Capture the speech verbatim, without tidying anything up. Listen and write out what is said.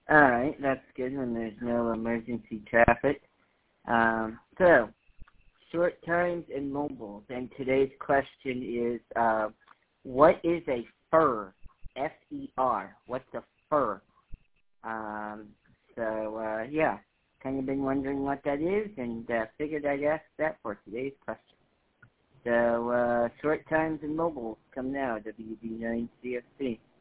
All right, that's good when there's no emergency traffic. Um, so, short times and mobiles. And today's question is, uh, what is a fur? F E R. What's a fur? Um, so, uh, yeah, kind of been wondering what that is, and uh, figured I'd ask that for today's question. So, uh, short times and mobiles come now, W D nine C F C.